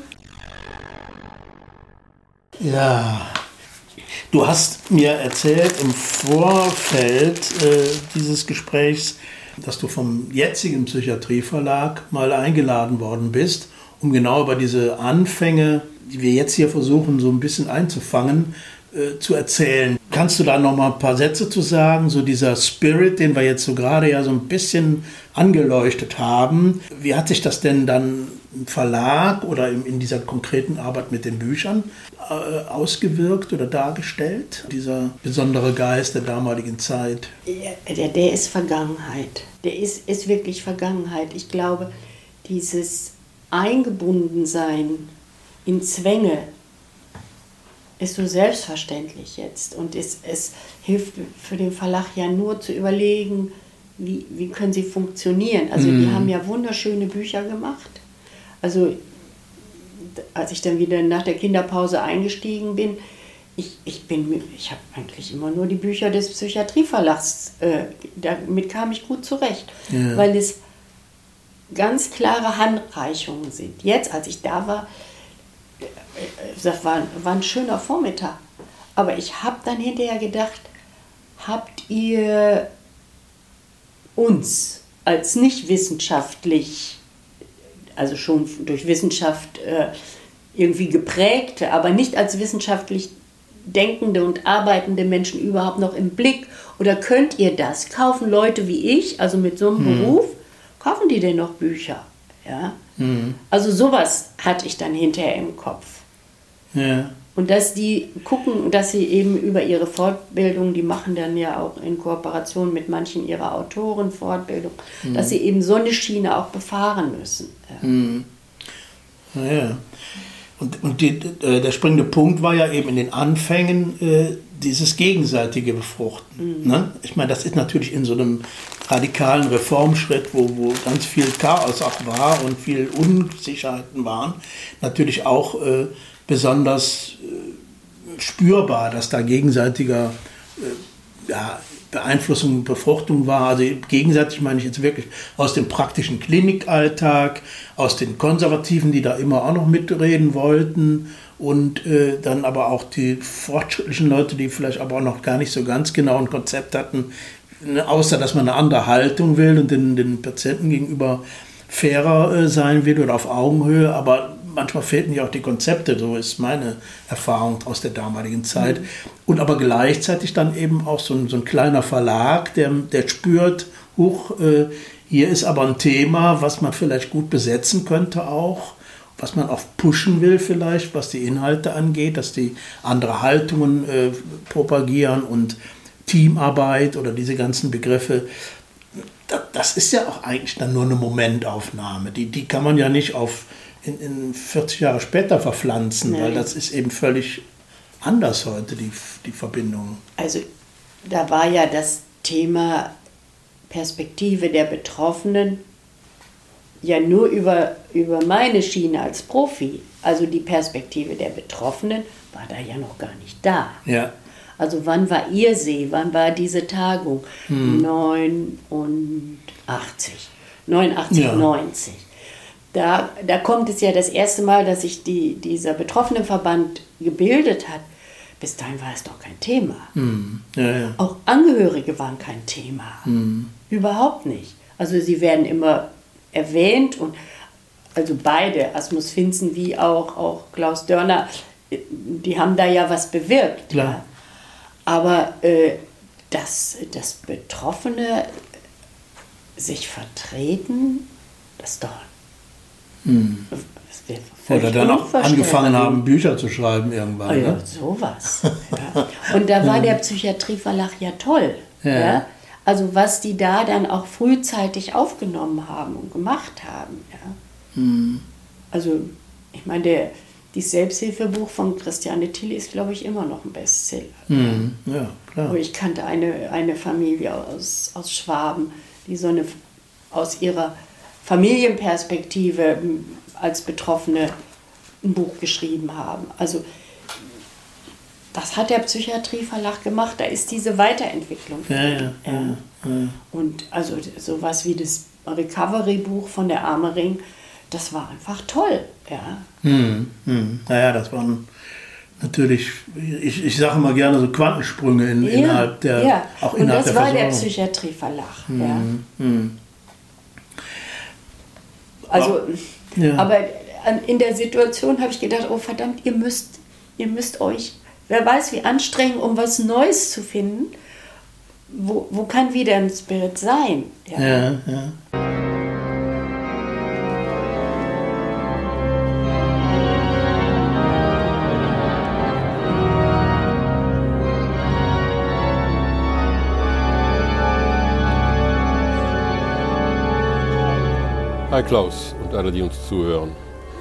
Ja. Du hast mir erzählt im Vorfeld dieses Gesprächs, dass du vom jetzigen Psychiatrieverlag mal eingeladen worden bist, um genau über diese Anfänge, die wir jetzt hier versuchen, so ein bisschen einzufangen, zu erzählen. Kannst du da noch mal ein paar Sätze zu sagen? So dieser Spirit, den wir jetzt so gerade ja so ein bisschen angeleuchtet haben. Wie hat sich das denn dann im Verlag oder in dieser konkreten Arbeit mit den Büchern ausgewirkt oder dargestellt? Dieser besondere Geist der damaligen Zeit. Der ist Vergangenheit. Der ist wirklich Vergangenheit. Ich glaube, dieses Eingebundensein in Zwänge ist so selbstverständlich jetzt. Und es hilft für den Verlag ja nur zu überlegen, wie können sie funktionieren. Also die haben ja wunderschöne Bücher gemacht. Also als ich dann wieder nach der Kinderpause eingestiegen bin, ich habe eigentlich immer nur die Bücher des Psychiatrieverlags, damit kam ich gut zurecht, weil es ganz klare Handreichungen sind. Jetzt, als ich da war, das war ein schöner Vormittag. Aber ich habe dann hinterher gedacht, habt ihr uns als nicht wissenschaftlich, also schon durch Wissenschaft irgendwie geprägte, aber nicht als wissenschaftlich denkende und arbeitende Menschen überhaupt noch im Blick? Oder könnt ihr das? Kaufen Leute wie ich, also mit so einem Beruf, kaufen die denn noch Bücher? Ja? Also sowas hatte ich dann hinterher im Kopf. Ja. Und dass die gucken, dass sie eben über ihre Fortbildung, die machen dann ja auch in Kooperation mit manchen ihrer Autoren Fortbildung, dass sie eben so eine Schiene auch befahren müssen. Ja. Und der springende Punkt war ja eben in den Anfängen dieses gegenseitige Befruchten. Ne? Ich meine, das ist natürlich in so einem radikalen Reformschritt, wo ganz viel Chaos auch war und viel Unsicherheiten waren, natürlich auch besonders spürbar, dass da gegenseitiger Beeinflussung, Befruchtung war. Also gegenseitig meine ich jetzt wirklich aus dem praktischen Klinikalltag, aus den Konservativen, die da immer auch noch mitreden wollten und dann aber auch die fortschrittlichen Leute, die vielleicht aber auch noch gar nicht so ganz genau ein Konzept hatten, außer dass man eine andere Haltung will und den Patienten gegenüber fairer sein will oder auf Augenhöhe, aber manchmal fehlten ja auch die Konzepte, so ist meine Erfahrung aus der damaligen Zeit. Und aber gleichzeitig dann eben auch so ein kleiner Verlag, der spürt, hier ist aber ein Thema, was man vielleicht gut besetzen könnte auch, was man auch pushen will vielleicht, was die Inhalte angeht, dass die andere Haltungen propagieren und Teamarbeit oder diese ganzen Begriffe. Das ist ja auch eigentlich dann nur eine Momentaufnahme. Die kann man ja nicht in 40 Jahre später verpflanzen, weil das ist eben völlig anders heute, die Verbindung. Also da war ja das Thema Perspektive der Betroffenen ja nur über meine Schiene als Profi. Also die Perspektive der Betroffenen war da ja noch gar nicht da. Ja. Also wann war Ihr See, wann war diese Tagung? 89, 90. Da kommt es ja das erste Mal, dass sich dieser Betroffenenverband gebildet hat. Bis dahin war es doch kein Thema. Ja. Auch Angehörige waren kein Thema. Überhaupt nicht. Also sie werden immer erwähnt und also beide, Asmus Finzen wie auch Klaus Dörner, die haben da ja was bewirkt. Klar. Aber dass Betroffene sich vertreten, das ist doch... Oder dann auch angefangen haben, Bücher zu schreiben irgendwann. Oh ja, sowas. Ja. Und da war der Psychiatrieverlag ja toll. Ja. Also was die da dann auch frühzeitig aufgenommen haben und gemacht haben. Ja. Also ich meine, das Selbsthilfebuch von Christiane Thiel ist, glaube ich, immer noch ein Bestseller. Ja, klar. Aber ich kannte eine Familie aus Schwaben, die so aus ihrer Familienperspektive als Betroffene ein Buch geschrieben haben. Also das hat der Psychiatrieverlag gemacht, da ist diese Weiterentwicklung. Ja. Und also sowas wie das Recovery-Buch von der Armering, das war einfach toll. Ja. Naja, das waren natürlich, ich sage mal gerne so Quantensprünge innerhalb der... Ja, auch und innerhalb das der war der Versorgung. Psychiatrieverlag. Also, aber in der Situation habe ich gedacht, oh verdammt, ihr müsst euch, wer weiß wie anstrengend, um was Neues zu finden, wo kann wieder ein Spirit sein? Ja. Hi Klaus und alle, die uns zuhören.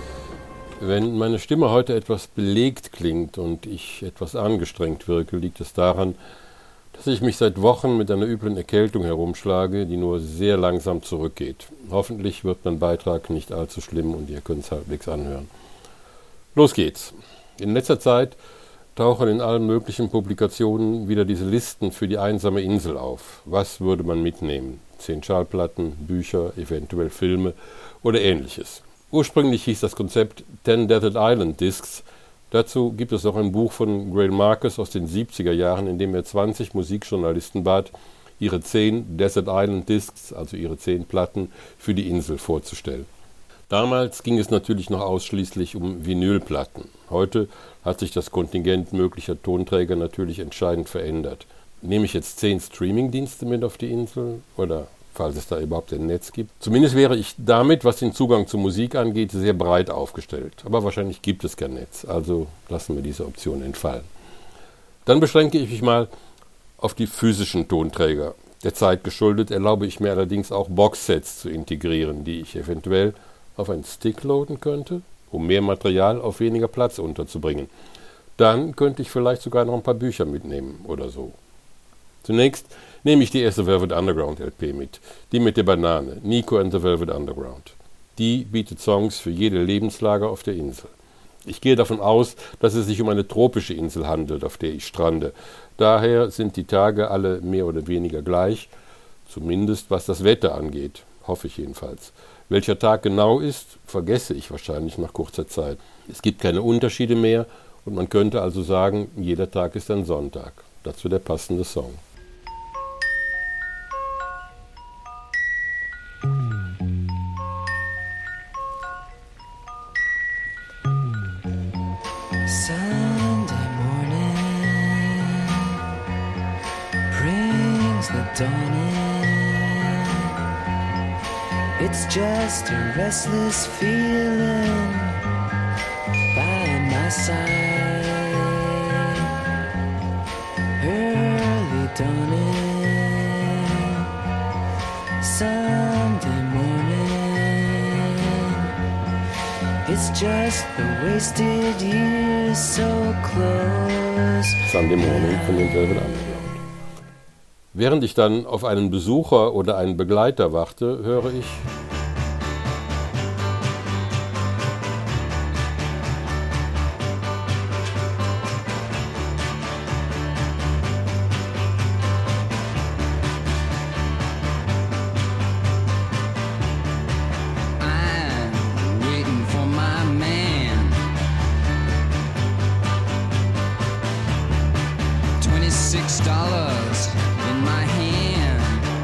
Wenn meine Stimme heute etwas belegt klingt und ich etwas angestrengt wirke, liegt es daran, dass ich mich seit Wochen mit einer üblen Erkältung herumschlage, die nur sehr langsam zurückgeht. Hoffentlich wird mein Beitrag nicht allzu schlimm und ihr könnt es halbwegs anhören. Los geht's. In letzter Zeit tauchen in allen möglichen Publikationen wieder diese Listen für die einsame Insel auf. Was würde man mitnehmen? 10 Schallplatten, Bücher, eventuell Filme oder ähnliches. Ursprünglich hieß das Konzept 10 Desert Island Discs. Dazu gibt es auch ein Buch von Grail Marcus aus den 70er Jahren, in dem er 20 Musikjournalisten bat, ihre 10 Desert Island Discs, also ihre 10 Platten, für die Insel vorzustellen. Damals ging es natürlich noch ausschließlich um Vinylplatten. Heute hat sich das Kontingent möglicher Tonträger natürlich entscheidend verändert. Nehme ich jetzt 10 Streamingdienste mit auf die Insel oder falls es da überhaupt ein Netz gibt? Zumindest wäre ich damit, was den Zugang zur Musik angeht, sehr breit aufgestellt. Aber wahrscheinlich gibt es kein Netz, also lassen wir diese Option entfallen. Dann beschränke ich mich mal auf die physischen Tonträger. Der Zeit geschuldet erlaube ich mir allerdings auch Boxsets zu integrieren, die ich eventuell auf einen Stick loaden könnte, um mehr Material auf weniger Platz unterzubringen. Dann könnte ich vielleicht sogar noch ein paar Bücher mitnehmen oder so. Zunächst nehme ich die erste Velvet Underground LP mit, die mit der Banane, Nico and the Velvet Underground. Die bietet Songs für jede Lebenslage auf der Insel. Ich gehe davon aus, dass es sich um eine tropische Insel handelt, auf der ich strande. Daher sind die Tage alle mehr oder weniger gleich, zumindest was das Wetter angeht, hoffe ich jedenfalls. Welcher Tag genau ist, vergesse ich wahrscheinlich nach kurzer Zeit. Es gibt keine Unterschiede mehr und man könnte also sagen, jeder Tag ist ein Sonntag. Dazu der passende Song. Sunday morning brings the dawn in. It's just a restless feeling by my side. Early dawning, Sunday morning. It's just the wasted years so close. Sunday Morning von den Velvet Underground. Während ich dann auf einen Besucher oder einen Begleiter warte, höre ich $26 in my hand.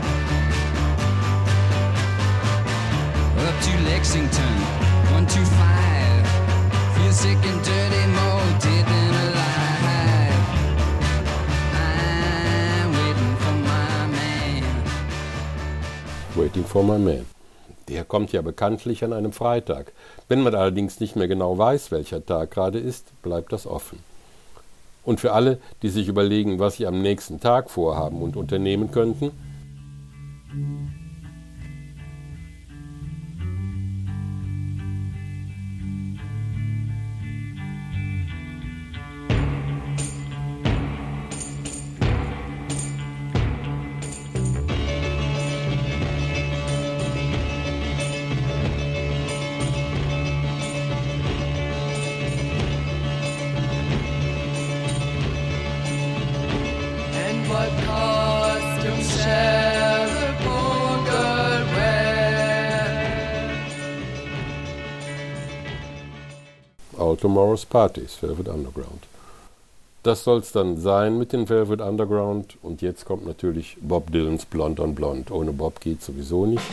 Up to Lexington, 125. Feel sick and dirty, more dead than alive. I Waiting for My Man. Der kommt ja bekanntlich an einem Freitag. Wenn man allerdings nicht mehr genau weiß, welcher Tag gerade ist, bleibt das offen. Und für alle, die sich überlegen, was sie am nächsten Tag vorhaben und unternehmen könnten, what costume shall the poor girl wear? All Tomorrow's Parties, Velvet Underground. Das soll's dann sein mit den Velvet Underground. Und jetzt kommt natürlich Bob Dylans Blonde on Blonde. Ohne Bob geht's sowieso nicht.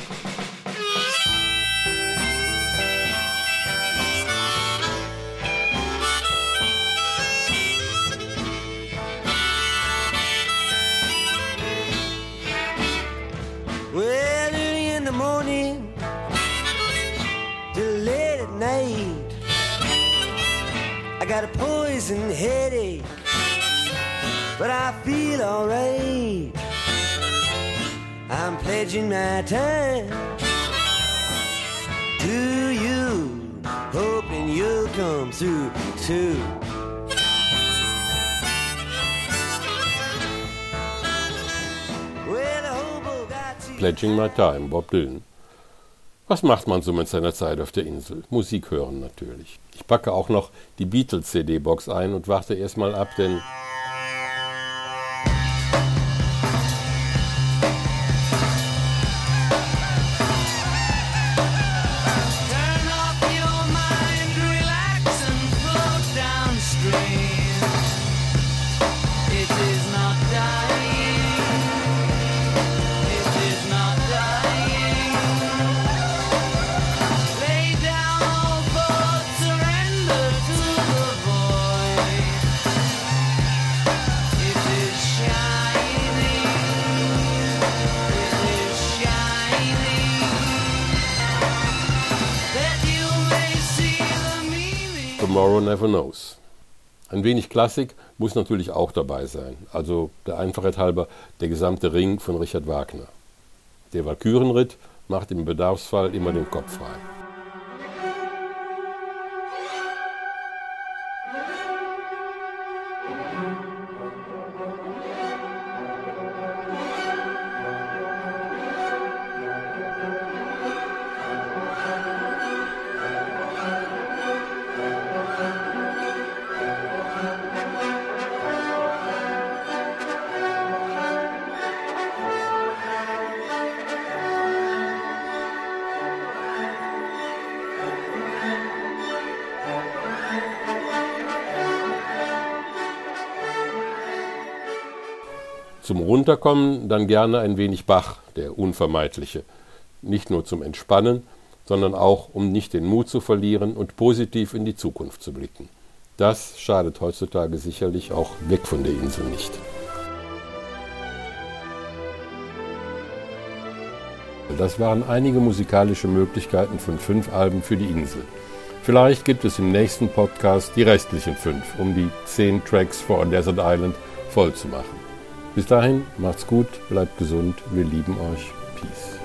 Well, early in the morning till late at night, I got a poison headache, but I feel alright. I'm pledging my time to you, hoping you'll come through too. Well, the hobo got to Pledging My Time, Bob Dylan. Was macht man so mit seiner Zeit auf der Insel? Musik hören natürlich. Ich packe auch noch die Beatles-CD-Box ein und warte erstmal ab, denn Turn off your mind, relax and float downstream. It is not dying. It is not dying. Lay down all thoughts, surrender to the void. It is shining. It is shining. That you may see the meaning. Tomorrow Never Knows. Ein wenig Klassik muss natürlich auch dabei sein. Also der Einfachheit halber der gesamte Ring von Richard Wagner. Der Walkürenritt macht im Bedarfsfall immer den Kopf frei. Zum Runterkommen dann gerne ein wenig Bach, der Unvermeidliche. Nicht nur zum Entspannen, sondern auch, um nicht den Mut zu verlieren und positiv in die Zukunft zu blicken. Das schadet heutzutage sicherlich auch weg von der Insel nicht. Das waren einige musikalische Möglichkeiten von 5 Alben für die Insel. Vielleicht gibt es im nächsten Podcast die restlichen 5, um die 10 Tracks for a Desert Island voll zu machen. Bis dahin, macht's gut, bleibt gesund, wir lieben euch. Peace.